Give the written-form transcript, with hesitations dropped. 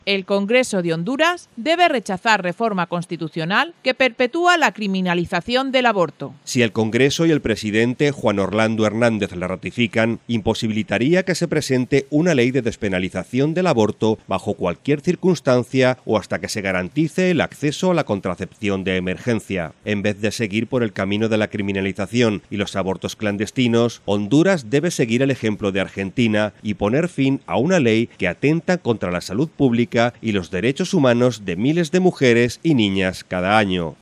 El Congreso de Honduras debe rechazar reforma constitucional que perpetúa la criminalización del aborto. Si el Congreso y el presidente Juan Orlando Hernández la ratifican, imposibilitaría que se presente una ley de despenalización del aborto bajo cualquier circunstancia o hasta que se garantice el acceso a la contracepción de emergencia. En vez de seguir por el camino de la criminalización y los abortos clandestinos, Honduras debe seguir el ejemplo de Argentina y poner fin a una ley que atenta contra la salud pública y los derechos humanos de miles de mujeres y niñas cada año.